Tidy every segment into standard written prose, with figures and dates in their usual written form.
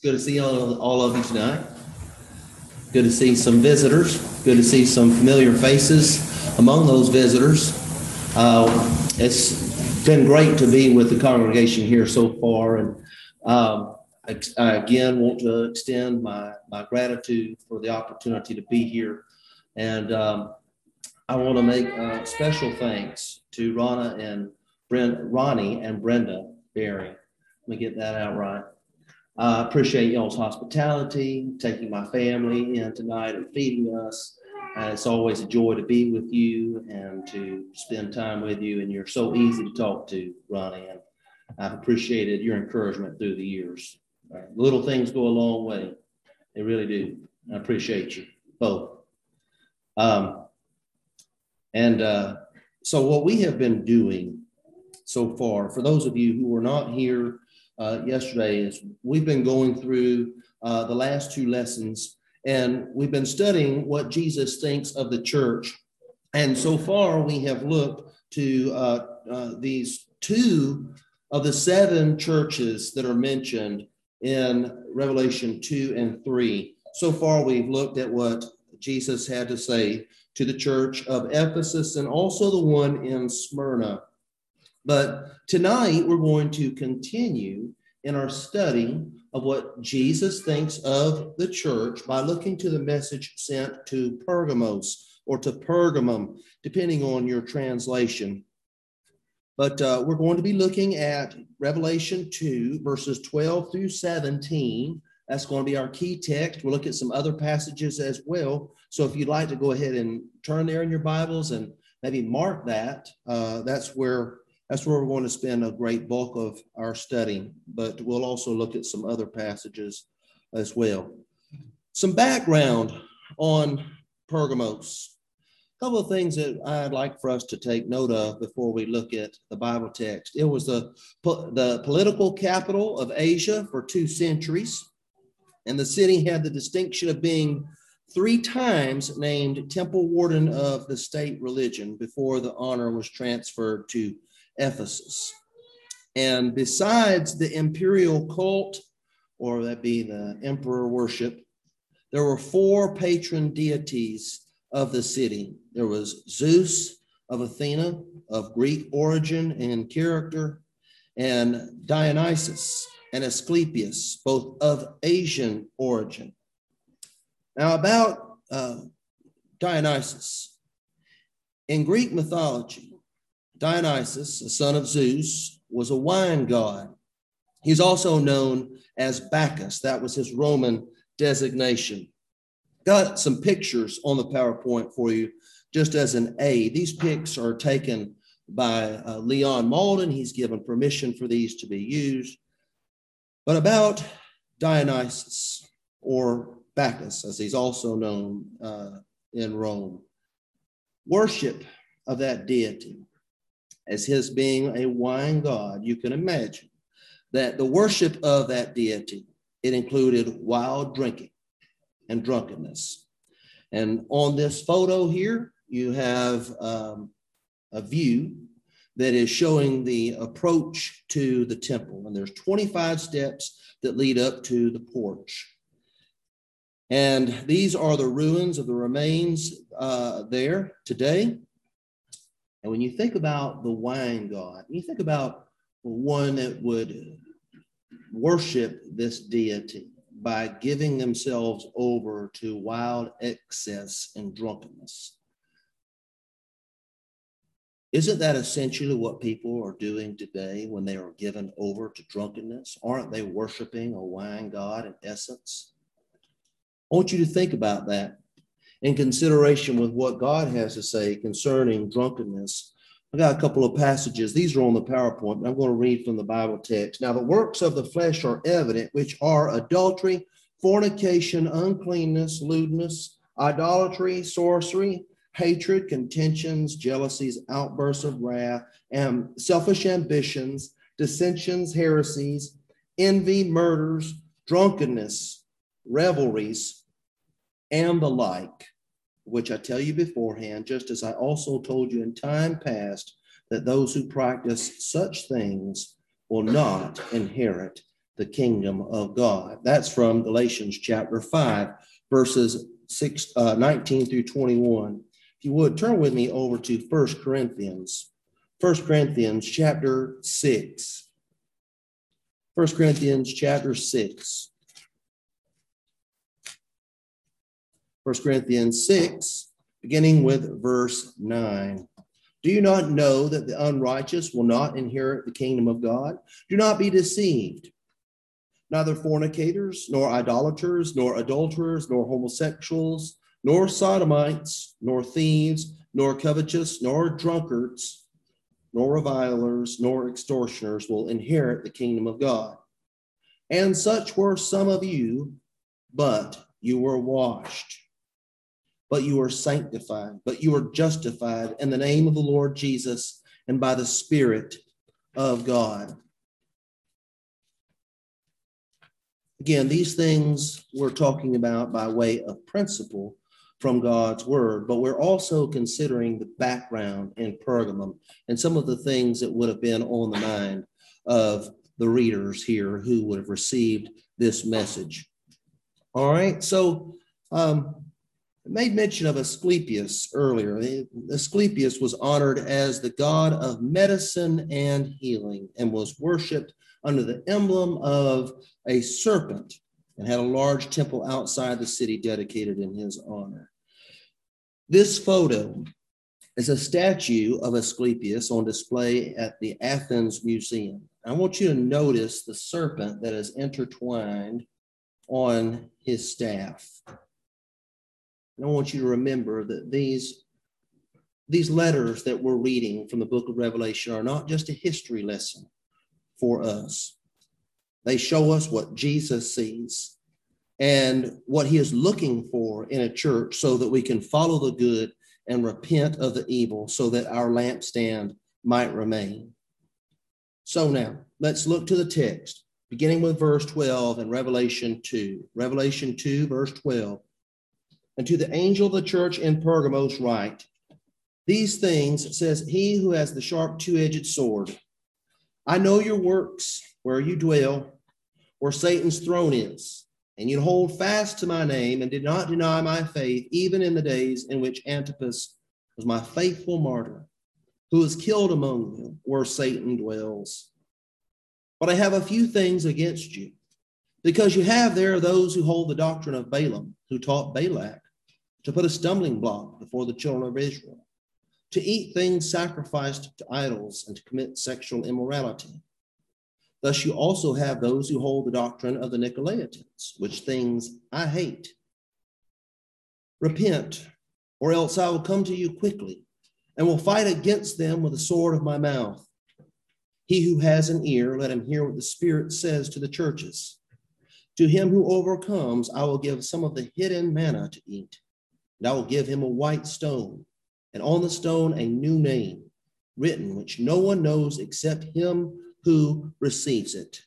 Good to see all of you tonight. Good to see some visitors. Good to see some familiar faces among those visitors. It's been great to be with the congregation here so far. And I again want to extend my gratitude for the opportunity to be here. And I want to make special thanks to Ronnie and Brenda Berry. Let me get that out right. I appreciate y'all's hospitality, taking my family in tonight and feeding us. It's always a joy to be with you and to spend time with you. And you're so easy to talk to, Ronnie. And I've appreciated your encouragement through the years. Little things go a long way. They really do. I appreciate you both. So what we have been doing so far, for those of you who were not here yesterday, is we've been going through the last two lessons, and we've been studying what Jesus thinks of the church. And so far, we have looked to these two of the seven churches that are mentioned in Revelation 2 and 3. So far, we've looked at what Jesus had to say to the church of Ephesus and also the one in Smyrna. But tonight, we're going to continue in our study of what Jesus thinks of the church by looking to the message sent to Pergamos or to Pergamum, depending on your translation. But we're going to be looking at Revelation 2, verses 12 through 17. That's going to be our key text. We'll look at some other passages as well. So if you'd like to go ahead and turn there in your Bibles and maybe mark that, that's where we're going to spend a great bulk of our study, but we'll also look at some other passages as well. Some background on Pergamos. A couple of things that I'd like for us to take note of before we look at the Bible text. It was the political capital of Asia for 2 centuries, and the city had the distinction of being 3 times named temple warden of the state religion before the honor was transferred to Ephesus. And besides the imperial cult, or that be the emperor worship, there were 4 patron deities of the city. There was Zeus of Athena, of Greek origin and character, and Dionysus and Asclepius, both of Asian origin. Now about Dionysus. In Greek mythology, Dionysus, a son of Zeus, was a wine god. He's also known as Bacchus. That was his Roman designation. Got some pictures on the PowerPoint for you, just as an aid. These pics are taken by Leon Malden. He's given permission for these to be used. But about Dionysus, or Bacchus, as he's also known in Rome, worship of that deity, as his being a wine god, you can imagine that the worship of that deity, it included wild drinking and drunkenness. And on this photo here, you have a view that is showing the approach to the temple. And there's 25 steps that lead up to the porch. And these are the ruins of the remains there today. And when you think about the wine god, you think about one that would worship this deity by giving themselves over to wild excess and drunkenness. Isn't that essentially what people are doing today when they are given over to drunkenness? Aren't they worshiping a wine god in essence? I want you to think about that in consideration with what God has to say concerning drunkenness. I got a couple of passages. These are on the PowerPoint, but I'm going to read from the Bible text. Now, the works of the flesh are evident, which are adultery, fornication, uncleanness, lewdness, idolatry, sorcery, hatred, contentions, jealousies, outbursts of wrath, and selfish ambitions, dissensions, heresies, envy, murders, drunkenness, revelries, and the like, which I tell you beforehand, just as I also told you in time past, that those who practice such things will not inherit the kingdom of God. That's from Galatians chapter 5, verses 19 through 21. If you would, turn with me over to 1 Corinthians. 1 Corinthians chapter 6. 1 Corinthians chapter 6. 1 Corinthians 6, beginning with verse 9. Do you not know that the unrighteous will not inherit the kingdom of God? Do not be deceived. Neither fornicators, nor idolaters, nor adulterers, nor homosexuals, nor sodomites, nor thieves, nor covetous, nor drunkards, nor revilers, nor extortioners will inherit the kingdom of God. And such were some of you, but you were washed, but you were sanctified, but you were justified in the name of the Lord Jesus and by the Spirit of God. Again, these things we're talking about by way of principle from God's word, but we're also considering the background in Pergamum and some of the things that would have been on the mind of the readers here who would have received this message. All right, so I made mention of Asclepius earlier. Asclepius was honored as the god of medicine and healing and was worshipped under the emblem of a serpent and had a large temple outside the city dedicated in his honor. This photo is a statue of Asclepius on display at the Athens Museum. I want you to notice the serpent that is intertwined on his staff. And I want you to remember that these letters that we're reading from the book of Revelation are not just a history lesson for us. They show us what Jesus sees and what he is looking for in a church so that we can follow the good and repent of the evil so that our lampstand might remain. So now let's look to the text, beginning with verse 12 in Revelation 2. Revelation 2, verse 12. And to the angel of the church in Pergamos write, these things says he who has the sharp two-edged sword. I know your works, where you dwell, where Satan's throne is, and you hold fast to my name and did not deny my faith, even in the days in which Antipas was my faithful martyr, who was killed among them where Satan dwells. But I have a few things against you, because you have there those who hold the doctrine of Balaam, who taught Balak to put a stumbling block before the children of Israel, to eat things sacrificed to idols and to commit sexual immorality. Thus you also have those who hold the doctrine of the Nicolaitans, which things I hate. Repent, or else I will come to you quickly and will fight against them with the sword of my mouth. He who has an ear, let him hear what the Spirit says to the churches. To him who overcomes, I will give some of the hidden manna to eat, and I will give him a white stone, and on the stone a new name written, which no one knows except him who receives it.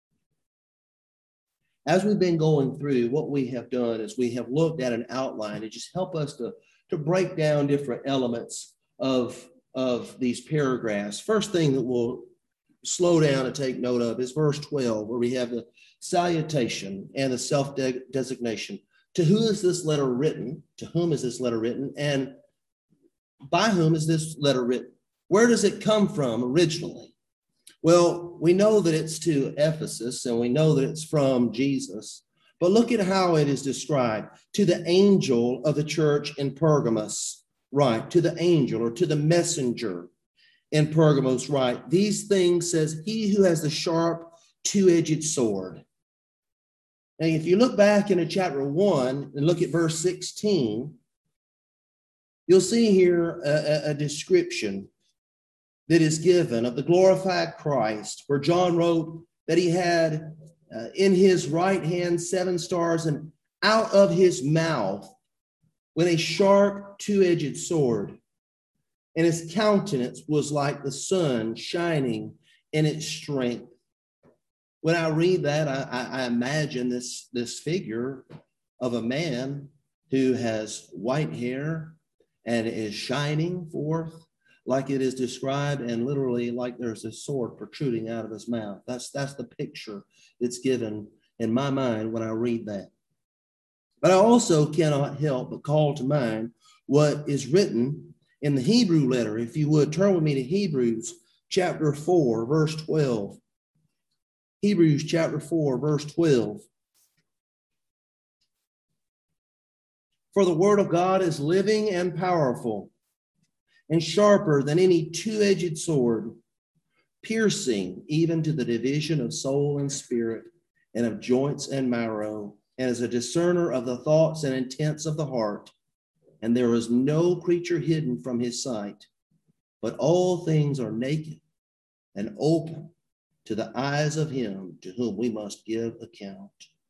As we've been going through, what we have done is we have looked at an outline to just help us to break down different elements of these paragraphs. First thing that we'll slow down and take note of is verse 12, where we have the salutation and the self-designation. To who is this letter written? To whom is this letter written? And by whom is this letter written? Where does it come from originally? Well, we know that it's to Ephesus, and we know that it's from Jesus. But look at how it is described. To the angel of the church in Pergamos, right? To the angel or to the messenger in Pergamos, right? These things says he who has the sharp two-edged sword. And if you look back into chapter 1 and look at verse 16, you'll see here a description that is given of the glorified Christ, where John wrote that he had in his right hand 7 stars, and out of his mouth went a sharp two-edged sword, and his countenance was like the sun shining in its strength. When I read that, I imagine this figure of a man who has white hair and is shining forth like it is described, and literally like there's a sword protruding out of his mouth. That's the picture that's given in my mind when I read that. But I also cannot help but call to mind what is written in the Hebrew letter. If you would turn with me to Hebrews chapter 4, verse 12. Hebrews chapter 4, verse 12. For the word of God is living and powerful and sharper than any two-edged sword, piercing even to the division of soul and spirit and of joints and marrow, and is a discerner of the thoughts and intents of the heart. And there is no creature hidden from his sight, but all things are naked and open to the eyes of him to whom we must give account.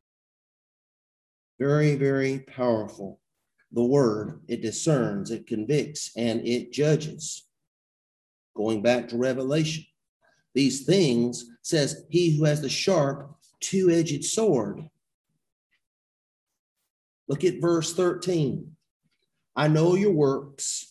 Very, very powerful. The word, it discerns, it convicts, and it judges. Going back to Revelation, these things says he who has the sharp two-edged sword. Look at verse 13. I know your works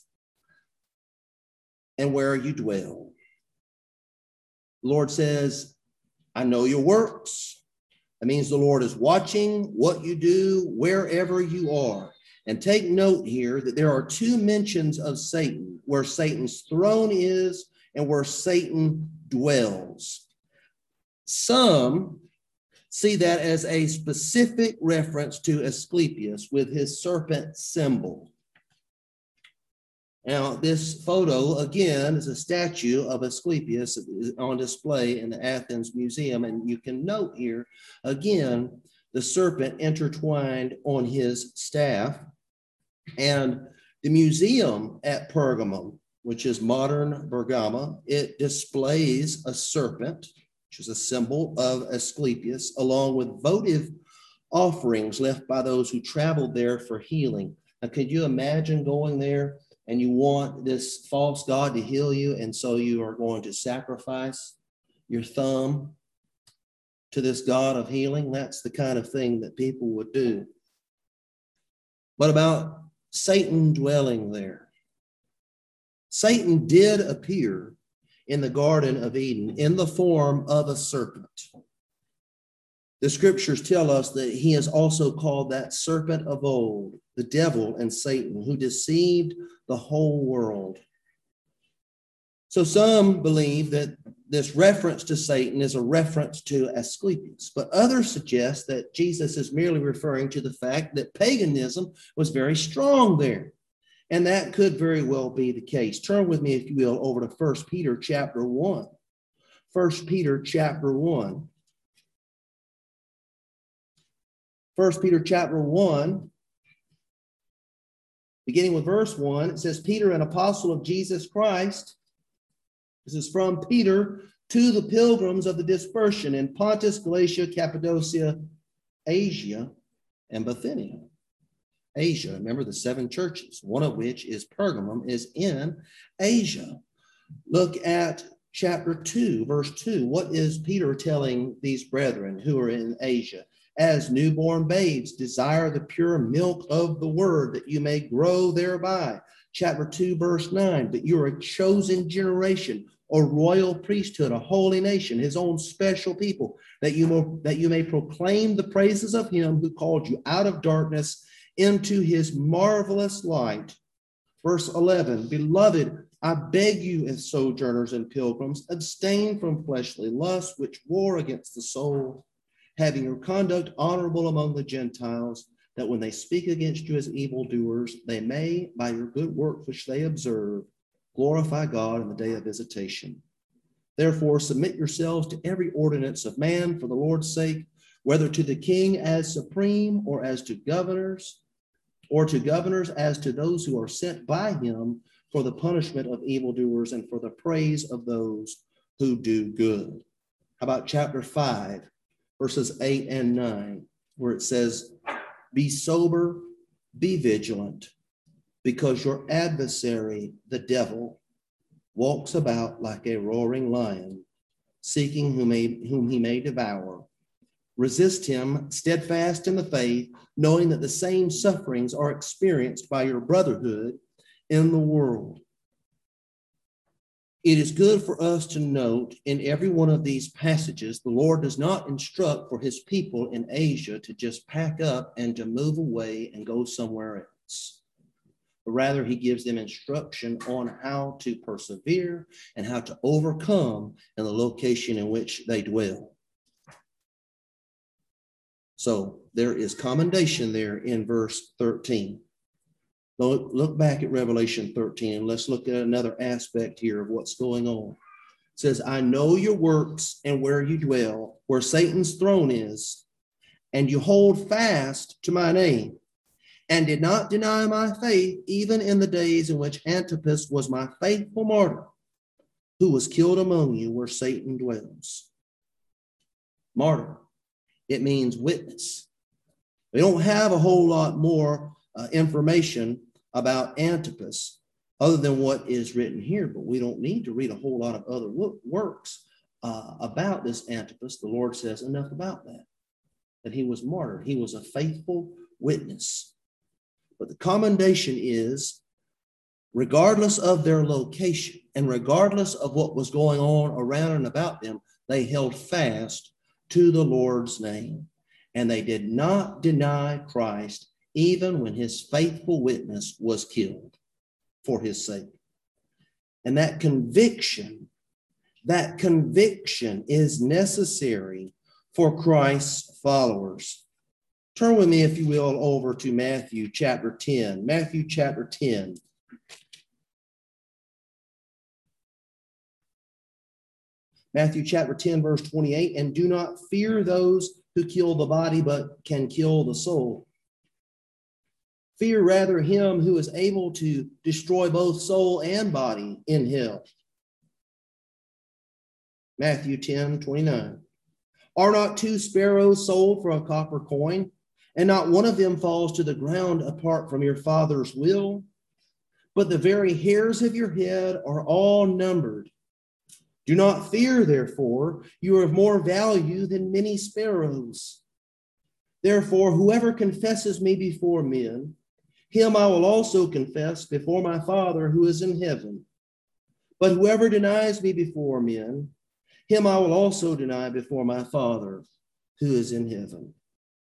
and where you dwell. The Lord says, I know your works. That means the Lord is watching what you do wherever you are. And take note here that there are two mentions of Satan, where Satan's throne is and where Satan dwells. Some see that as a specific reference to Asclepius with his serpent symbol. Now, this photo, again, is a statue of Asclepius on display in the Athens Museum. And you can note here, again, the serpent intertwined on his staff. And the museum at Pergamum, which is modern Bergama, it displays a serpent, which is a symbol of Asclepius, along with votive offerings left by those who traveled there for healing. Now, could you imagine going there and you want this false god to heal you, and so you are going to sacrifice your thumb to this god of healing? That's the kind of thing that people would do. But about Satan dwelling there. Satan did appear in the Garden of Eden in the form of a serpent. The scriptures tell us that he is also called that serpent of old, the devil and Satan, who deceived the whole world. So some believe that this reference to Satan is a reference to Asclepius, but others suggest that Jesus is merely referring to the fact that paganism was very strong there. And that could very well be the case. Turn with me, if you will, over to 1 Peter chapter 1. 1 Peter chapter 1. 1 Peter chapter 1, beginning with verse 1, it says, Peter, an apostle of Jesus Christ. This is from Peter to the pilgrims of the dispersion in Pontus, Galatia, Cappadocia, Asia, and Bithynia. Asia, remember the 7 churches, one of which is Pergamum, is in Asia. Look at chapter 2, verse 2. What is Peter telling these brethren who are in Asia? As newborn babes, desire the pure milk of the word, that you may grow thereby. Chapter 2, verse 9. But you're a chosen generation, a royal priesthood, a holy nation, his own special people, that you may proclaim the praises of him who called you out of darkness into his marvelous light. Verse 11. Beloved, I beg you as sojourners and pilgrims, abstain from fleshly lusts which war against the soul, having your conduct honorable among the Gentiles, that when they speak against you as evildoers, they may, by your good works which they observe, glorify God in the day of visitation. Therefore, submit yourselves to every ordinance of man for the Lord's sake, whether to the king as supreme, or to governors as to those who are sent by him for the punishment of evildoers and for the praise of those who do good. How about chapter 5? Verses 8 and 9, where it says, be sober, be vigilant, because your adversary, the devil, walks about like a roaring lion, seeking whom he may devour. Resist him, steadfast in the faith, knowing that the same sufferings are experienced by your brotherhood in the world. It is good for us to note in every one of these passages, the Lord does not instruct for his people in Asia to just pack up and to move away and go somewhere else. But rather, he gives them instruction on how to persevere and how to overcome in the location in which they dwell. So there is commendation there in verse 13. Look back at Revelation 13 and let's look at another aspect here of what's going on. It says, I know your works and where you dwell, where Satan's throne is, and you hold fast to my name, and did not deny my faith, even in the days in which Antipas was my faithful martyr, who was killed among you where Satan dwells. Martyr, it means witness. We don't have a whole lot more information about Antipas other than what is written here, but we don't need to read a whole lot of other works about this Antipas. The Lord says enough about that he was martyred. He was a faithful witness. But the commendation is, regardless of their location and regardless of what was going on around and about them, they held fast to the Lord's name. And they did not deny Christ even when his faithful witness was killed for his sake. And that conviction is necessary for Christ's followers. Turn with me, if you will, over to Matthew chapter 10. Matthew chapter 10. Matthew chapter 10, verse 28. And do not fear those who kill the body, but can kill the soul. Fear rather him who is able to destroy both soul and body in hell. Matthew 10, 29. Are not two sparrows sold for a copper coin, and not one of them falls to the ground apart from your Father's will? But the very hairs of your head are all numbered. Do not fear, therefore, you are of more value than many sparrows. Therefore, whoever confesses me before men, him I will also confess before my Father who is in heaven. But whoever denies me before men, him I will also deny before my Father who is in heaven.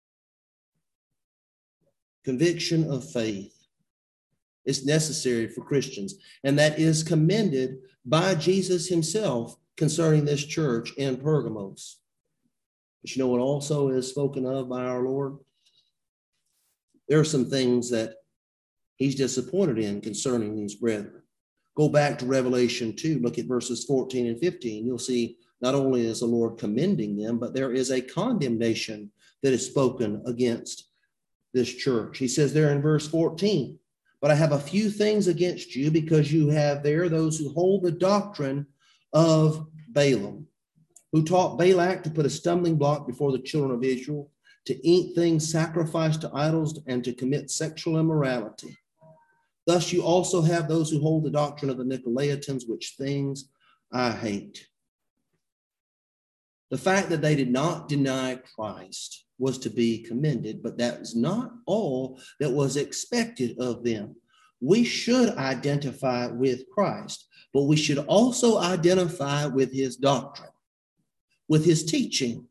Conviction of faith is necessary for Christians, and that is commended by Jesus himself concerning this church in Pergamos. But you know what also is spoken of by our Lord? There are some things that he's disappointed in concerning these brethren. Go back to Revelation 2, look at verses 14 and 15. You'll see not only is the Lord commending them, but there is a condemnation that is spoken against this church. He says there in verse 14, but I have a few things against you, because you have there those who hold the doctrine of Balaam, who taught Balak to put a stumbling block before the children of Israel, to eat things sacrificed to idols, and to commit sexual immorality. Thus you also have those who hold the doctrine of the Nicolaitans, which things I hate. The fact that they did not deny Christ was to be commended, but that was not all that was expected of them. We should identify with Christ, but we should also identify with his doctrine, with his teaching.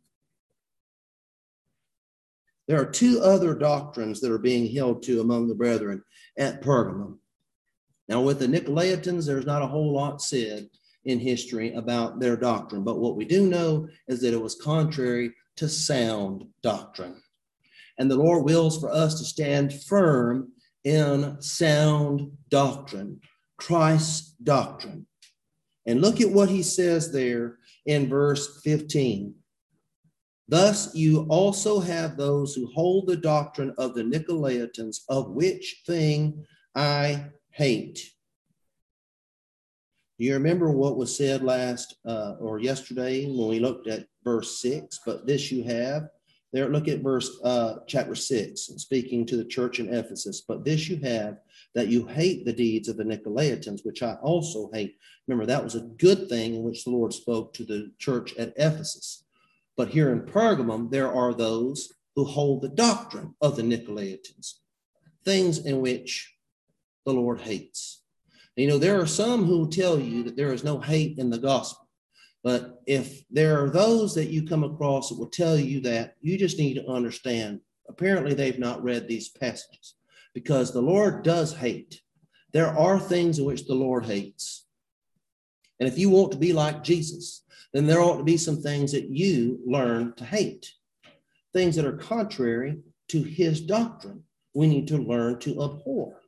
There are two other doctrines that are being held to among the brethren at Pergamum. Now, with the Nicolaitans, there's not a whole lot said in history about their doctrine, but what we do know is that it was contrary to sound doctrine. And the Lord wills for us to stand firm in sound doctrine, Christ's doctrine. And look at what he says there in verse 15. Thus you also have those who hold the doctrine of the Nicolaitans, of which thing I hate. Do you remember what was said yesterday when we looked at verse 6? But this you have. There, look at chapter 6, speaking to the church in Ephesus. But this you have, that you hate the deeds of the Nicolaitans, which I also hate. Remember, that was a good thing in which the Lord spoke to the church at Ephesus. But here in Pergamum, there are those who hold the doctrine of the Nicolaitans, things in which the Lord hates. You know, there are some who will tell you that there is no hate in the gospel. But if there are those that you come across that will tell you that, you just need to understand, apparently they've not read these passages, because the Lord does hate. There are things in which the Lord hates. And if you want to be like Jesus, then there ought to be some things that you learn to hate. Things that are contrary to his doctrine, we need to learn to abhor.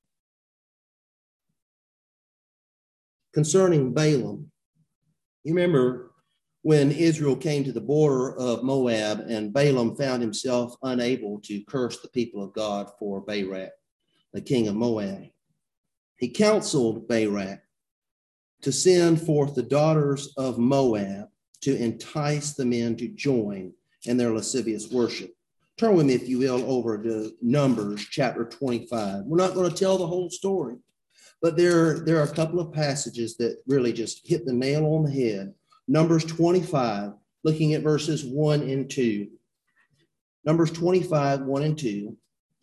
Concerning Balaam, you remember when Israel came to the border of Moab and Balaam found himself unable to curse the people of God for Barak, the king of Moab. He counseled Barak to send forth the daughters of Moab to entice the men to join in their lascivious worship. Turn with me, if you will, over to Numbers chapter 25. We're not going to tell the whole story, but there are a couple of passages that really just hit the nail on the head. Numbers 25, looking at verses 1 and 2. Numbers 25, 1 and 2.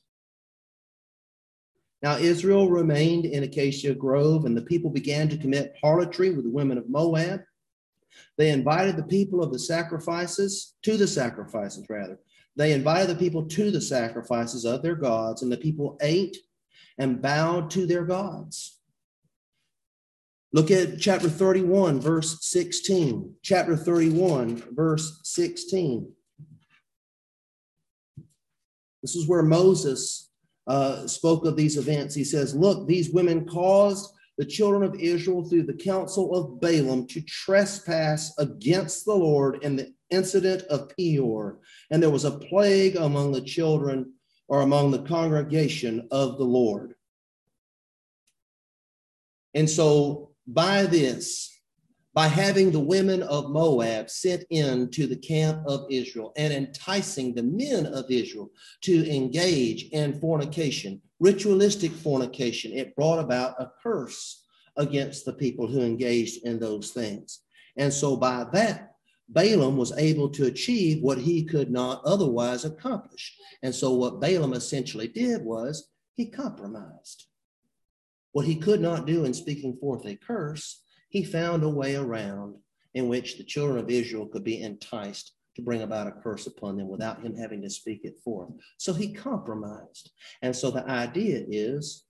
Now Israel remained in Acacia Grove, and the people began to commit harlotry with the women of Moab. They invited the people of the sacrifices, They invited the people to the sacrifices of their gods, and the people ate and bowed to their gods. Look at chapter 31, verse 16. Chapter 31, verse 16. This is where Moses spoke of these events. He says, look, these women caused the children of Israel through the counsel of Balaam to trespass against the Lord in the incident of Peor. And there was a plague among the children, or among the congregation of the Lord. And so by having the women of Moab sent into the camp of Israel and enticing the men of Israel to engage in fornication, ritualistic fornication, it brought about a curse against the people who engaged in those things. And so by that, Balaam was able to achieve what he could not otherwise accomplish. And so what Balaam essentially did was he compromised. What he could not do in speaking forth a curse, he found a way around in which the children of Israel could be enticed to bring about a curse upon them without him having to speak it forth. So he compromised. And so the idea is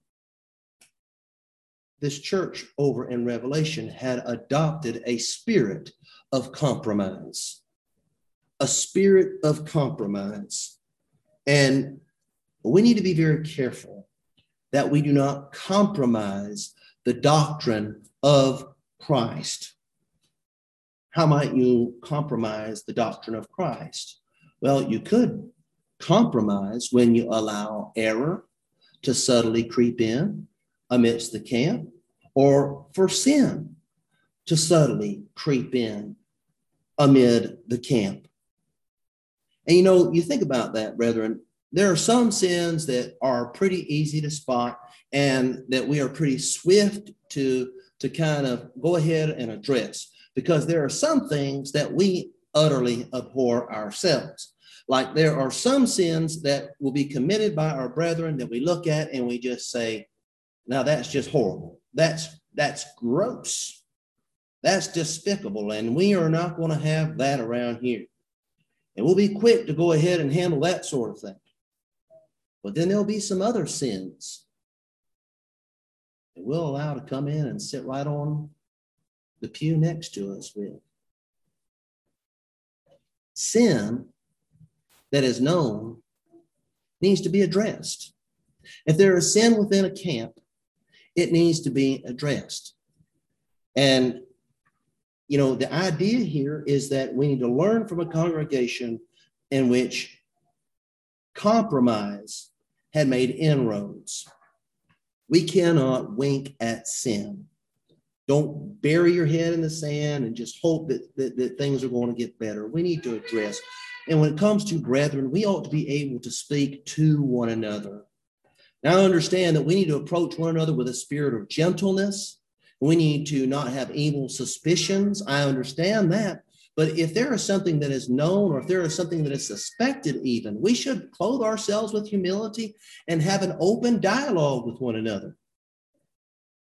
this church over in Revelation had adopted a spirit of compromise, a spirit of compromise. And we need to be very careful that we do not compromise the doctrine of Christ. How might you compromise the doctrine of Christ? Well, you could compromise when you allow error to subtly creep in amidst the camp, or for sin to subtly creep in amid the camp. And you know, you think about that, brethren. There are some sins that are pretty easy to spot and that we are pretty swift to kind of go ahead and address, because there are some things that we utterly abhor ourselves. Like there are some sins that will be committed by our brethren that we look at and we just say, now that's just horrible. That's gross. That's despicable. And we are not going to have that around here. And we'll be quick to go ahead and handle that sort of thing. But then there'll be some other sins that we'll allow to come in and sit right on the pew next to us with. Sin that is known needs to be addressed. If there is sin within a camp, it needs to be addressed. And, you know, the idea here is that we need to learn from a congregation in which compromise had made inroads. We cannot wink at sin. Don't bury your head in the sand and just hope that things are going to get better. We need to address. And when it comes to brethren, we ought to be able to speak to one another. Now, I understand that we need to approach one another with a spirit of gentleness. We need to not have evil suspicions. I understand that. But if there is something that is known, or if there is something that is suspected even, we should clothe ourselves with humility and have an open dialogue with one another.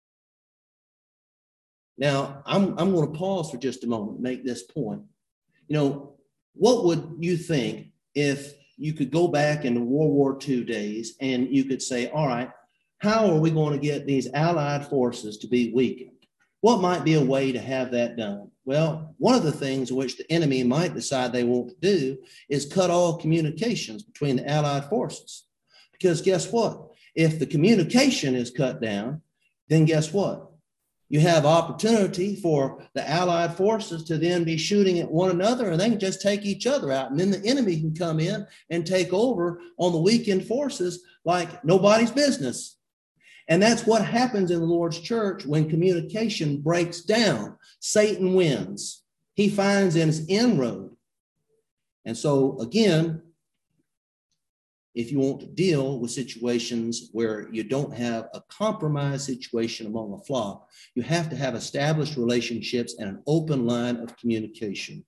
Now, I'm going to pause for just a moment and make this point. What would you think if you could go back into World War II days and you could say, all right, how are we going to get these Allied forces to be weakened? What might be a way to have that done? Well, one of the things which the enemy might decide they want to do is cut all communications between the Allied forces. Because guess what? If the communication is cut down, then guess what? You have opportunity for the Allied forces to then be shooting at one another, and they can just take each other out. And then the enemy can come in and take over on the weakened forces like nobody's business. And that's what happens in the Lord's church when communication breaks down. Satan wins. He finds his inroad. And so, again, if you want to deal with situations where you don't have a compromised situation among the flock, you have to have established relationships and an open line of communication.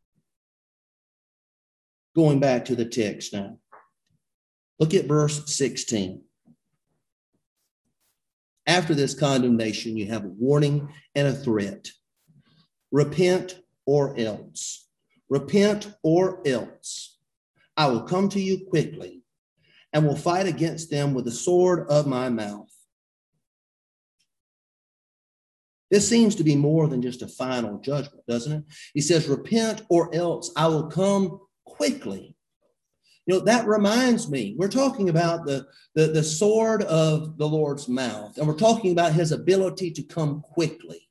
Going back to the text now. Look at verse 16. After this condemnation, you have a warning and a threat. Repent or else. Repent or else. I will come to you quickly and will fight against them with the sword of my mouth. This seems to be more than just a final judgment, doesn't it? He says, repent or else I will come quickly. That reminds me, we're talking about the sword of the Lord's mouth, and we're talking about his ability to come quickly.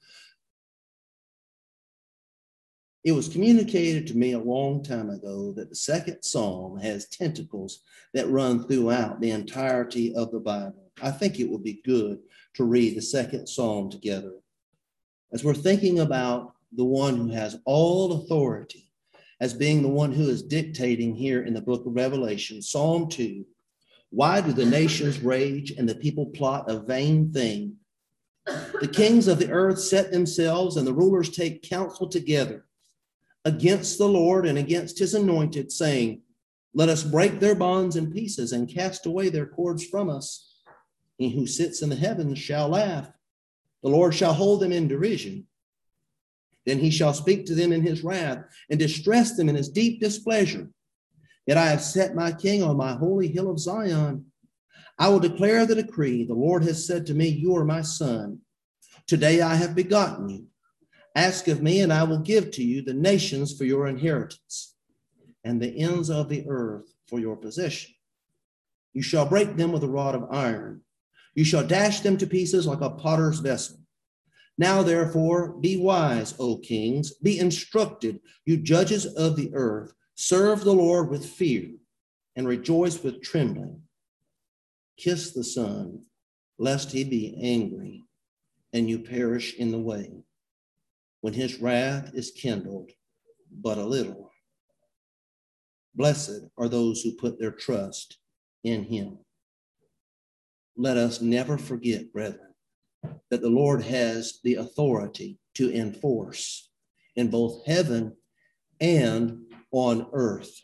It was communicated to me a long time ago that the second psalm has tentacles that run throughout the entirety of the Bible. I think it would be good to read the second psalm together. As we're thinking about the one who has all authority, as being the one who is dictating here in the book of Revelation, Psalm 2, why do the nations rage and the people plot a vain thing? The kings of the earth set themselves and the rulers take counsel together against the Lord and against his anointed, saying, let us break their bonds in pieces and cast away their cords from us. He who sits in the heavens shall laugh. The Lord shall hold them in derision. Then he shall speak to them in his wrath and distress them in his deep displeasure. Yet I have set my king on my holy hill of Zion. I will declare the decree. The Lord has said to me, you are my son. Today I have begotten you. Ask of me, and I will give to you the nations for your inheritance, and the ends of the earth for your possession. You shall break them with a rod of iron. You shall dash them to pieces like a potter's vessel. Now, therefore, be wise, O kings, be instructed, you judges of the earth. Serve the Lord with fear and rejoice with trembling. Kiss the Son, lest he be angry and you perish in the way, when his wrath is kindled but a little. Blessed are those who put their trust in him. Let us never forget, brethren, that the Lord has the authority to enforce in both heaven and on earth.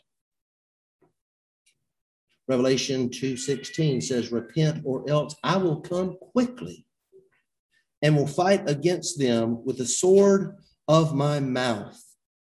Revelation 2:16 says, repent or else I will come quickly and will fight against them with the sword of my mouth.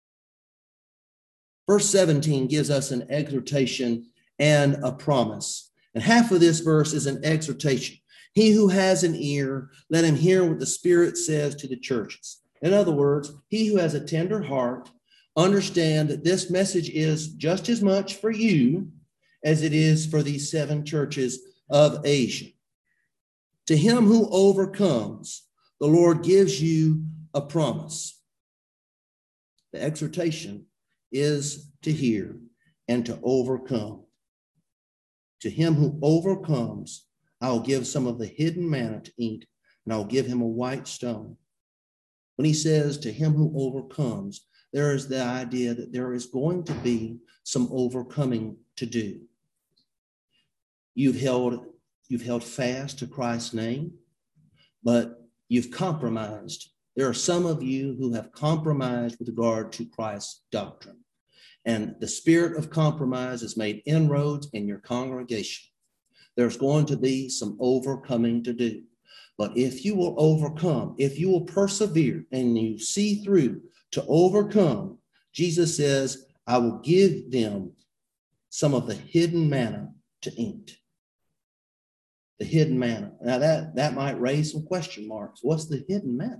Verse 17 gives us an exhortation and a promise. And half of this verse is an exhortation. He who has an ear, let him hear what the Spirit says to the churches. In other words, he who has a tender heart, understand that this message is just as much for you as it is for these 7 churches of Asia. To him who overcomes, the Lord gives you a promise. The exhortation is to hear and to overcome. To him who overcomes, I'll give some of the hidden manna to eat, and I'll give him a white stone. When he says to him who overcomes, there is the idea that there is going to be some overcoming to do. You've held fast to Christ's name, but you've compromised. There are some of you who have compromised with regard to Christ's doctrine. And the spirit of compromise has made inroads in your congregation. There's going to be some overcoming to do. But if you will overcome, if you will persevere and you see through to overcome, Jesus says, I will give them some of the hidden manna to eat. The hidden manna. Now that might raise some question marks. What's the hidden manna?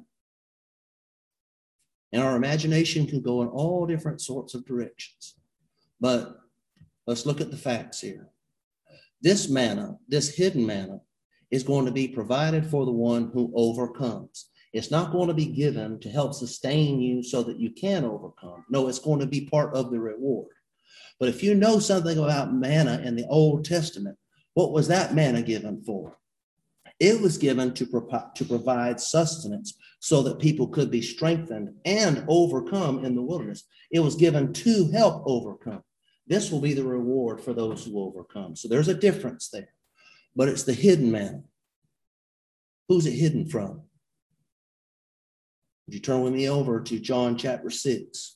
And our imagination can go in all different sorts of directions. But let's look at the facts here. This manna, this hidden manna, is going to be provided for the one who overcomes. It's not going to be given to help sustain you so that you can overcome. No, it's going to be part of the reward. But if you know something about manna in the Old Testament, what was that manna given for? It was given to provide sustenance so that people could be strengthened and overcome in the wilderness. It was given to help overcome. This will be the reward for those who overcome. So there's a difference there. But it's the hidden manna. Who's it hidden from? Would you turn with me over to John chapter 6?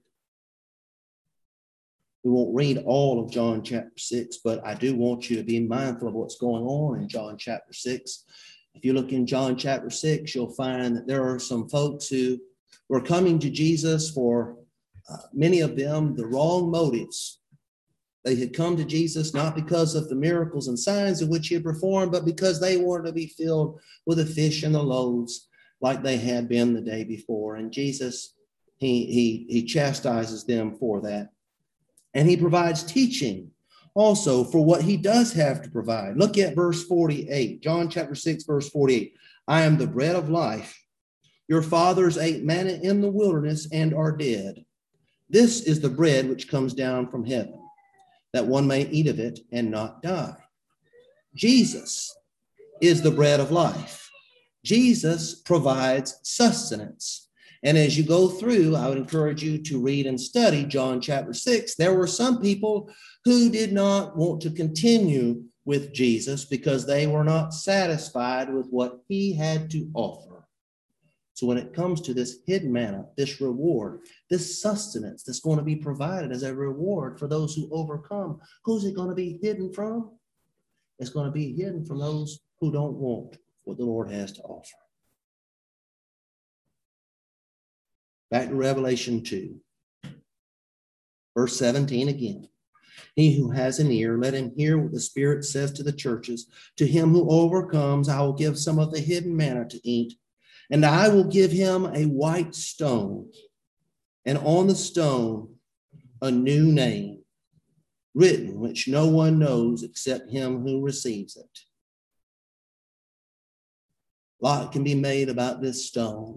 We won't read all of John chapter 6, but I do want you to be mindful of what's going on in John chapter 6. If you look in John chapter 6, you'll find that there are some folks who were coming to Jesus for many of them the wrong motives. They had come to Jesus not because of the miracles and signs of which he had performed, but because they wanted to be filled with the fish and the loaves like they had been the day before. And Jesus, he chastises them for that. And he provides teaching also for what he does have to provide. Look at verse 48, John chapter 6, verse 48. I am the bread of life. Your fathers ate manna in the wilderness and are dead. This is the bread which comes down from heaven, that one may eat of it and not die. Jesus is the bread of life. Jesus provides sustenance. And as you go through, I would encourage you to read and study John chapter 6. There were some people who did not want to continue with Jesus because they were not satisfied with what he had to offer. So when it comes to this hidden manna, this reward, this sustenance that's going to be provided as a reward for those who overcome, who's it going to be hidden from? It's going to be hidden from those who don't want what the Lord has to offer. Back to Revelation 2, verse 17 again. He who has an ear, let him hear what the Spirit says to the churches. To him who overcomes, I will give some of the hidden manna to eat, and I will give him a white stone, and on the stone a new name written, which no one knows except him who receives it. A lot can be made about this stone.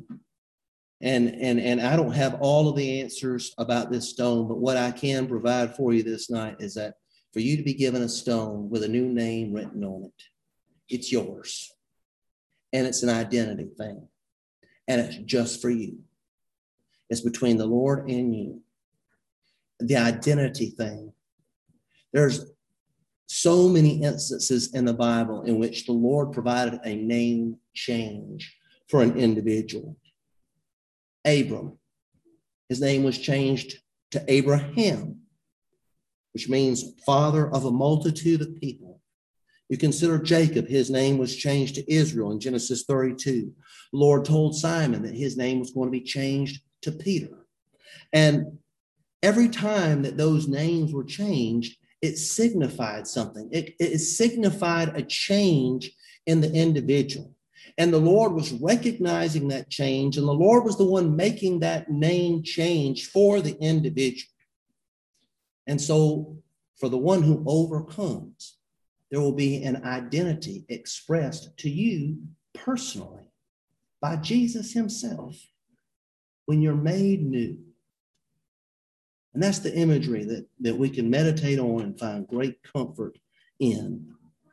And I don't have all of the answers about this stone, but what I can provide for you this night is that for you to be given a stone with a new name written on it, it's yours. And it's an identity thing. And it's just for you. It's between the Lord and you. The identity thing. There's so many instances in the Bible in which the Lord provided a name change for an individual. Abram, his name was changed to Abraham, which means father of a multitude of people. You consider Jacob, his name was changed to Israel in Genesis 32. The Lord told Simon that his name was going to be changed to Peter. And every time that those names were changed, it signified something. It signified a change in the individual. And the Lord was recognizing that change, and the Lord was the one making that name change for the individual. And so for the one who overcomes, there will be an identity expressed to you personally by Jesus himself when you're made new. And that's the imagery that we can meditate on and find great comfort in.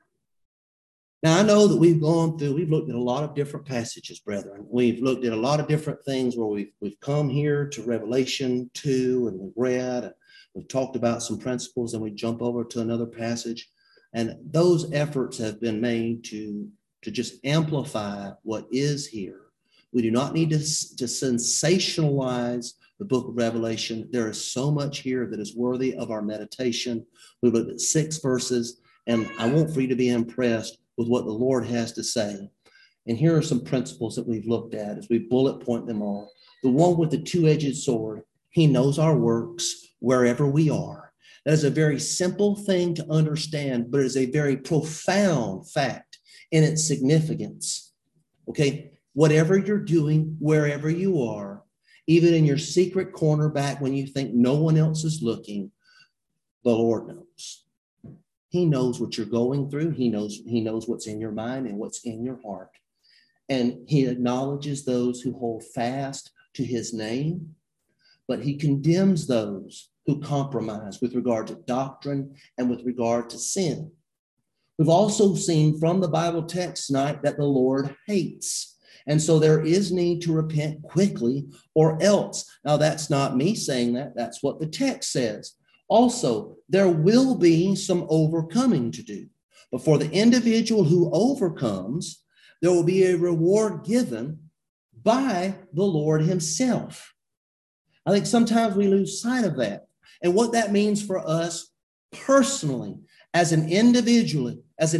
Now, I know that we've looked at a lot of different passages, brethren. We've looked at a lot of different things where we've come here to Revelation 2 and we've read, and we've talked about some principles, and we jump over to another passage. And those efforts have been made to just amplify what is here. We do not need to sensationalize the book of Revelation. There is so much here that is worthy of our meditation. We've looked at 6 verses, and I want for you to be impressed with what the Lord has to say. And here are some principles that we've looked at as we bullet point them all. The one with the two-edged sword, he knows our works wherever we are. That is a very simple thing to understand, but it is a very profound fact in its significance. Okay, whatever you're doing, wherever you are, even in your secret corner back when you think no one else is looking, the Lord knows. He knows what you're going through. He knows what's in your mind and what's in your heart. And he acknowledges those who hold fast to his name, but he condemns those who compromise with regard to doctrine and with regard to sin. We've also seen from the Bible text tonight that the Lord hates. And so there is need to repent quickly or else. Now, that's not me saying that. That's what the text says. Also, there will be some overcoming to do. But for the individual who overcomes, there will be a reward given by the Lord himself. I think sometimes we lose sight of that. And what that means for us personally, as an individual,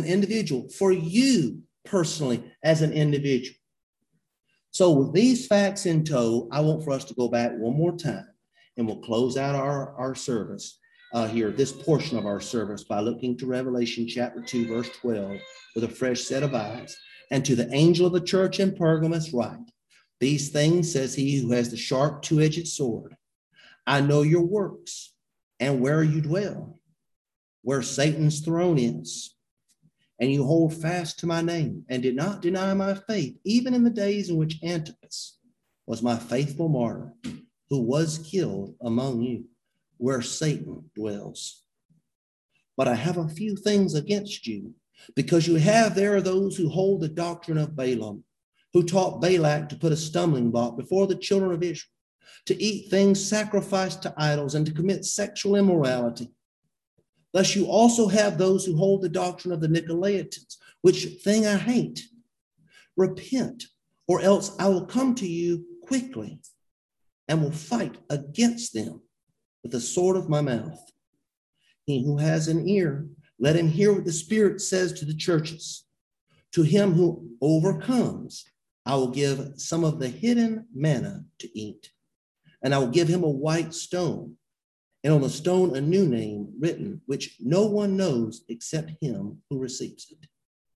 for you personally, as an individual. So with these facts in tow, I want for us to go back one more time, and we'll close out our service here, this portion of our service, by looking to Revelation chapter 2, verse 12, with a fresh set of eyes. And to the angel of the church in Pergamos write, these things says he who has the sharp two-edged sword. I know your works and where you dwell, where Satan's throne is. And you hold fast to my name and did not deny my faith, even in the days in which Antipas was my faithful martyr, who was killed among you, where Satan dwells. But I have a few things against you, because you have there those who hold the doctrine of Balaam, who taught Balak to put a stumbling block before the children of Israel, to eat things sacrificed to idols and to commit sexual immorality. Thus you also have those who hold the doctrine of the Nicolaitans, which thing I hate. Repent, or else I will come to you quickly and will fight against them with the sword of my mouth. He who has an ear, let him hear what the Spirit says to the churches. To him who overcomes, I will give some of the hidden manna to eat, and I will give him a white stone, and on the stone a new name written, which no one knows except him who receives it.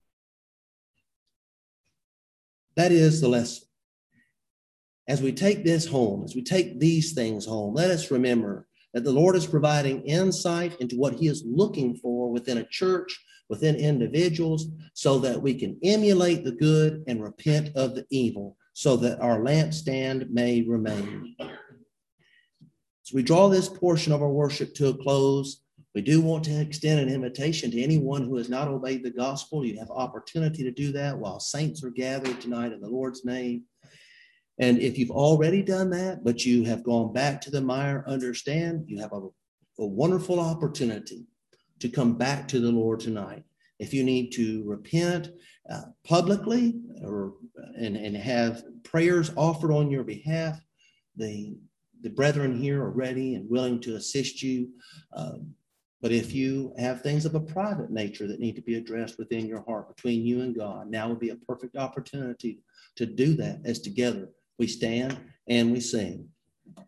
That is the lesson. As we take this home, as we take these things home, let us remember that the Lord is providing insight into what he is looking for within a church, within individuals, so that we can emulate the good and repent of the evil, so that our lampstand may remain. As we draw this portion of our worship to a close, we do want to extend an invitation to anyone who has not obeyed the gospel. You have opportunity to do that while saints are gathered tonight in the Lord's name. And if you've already done that, but you have gone back to the mire, understand you have a wonderful opportunity to come back to the Lord tonight. If you need to repent publicly and have prayers offered on your behalf, the brethren here are ready and willing to assist you. But if you have things of a private nature that need to be addressed within your heart between you and God, now would be a perfect opportunity to do that as together we stand and we sing.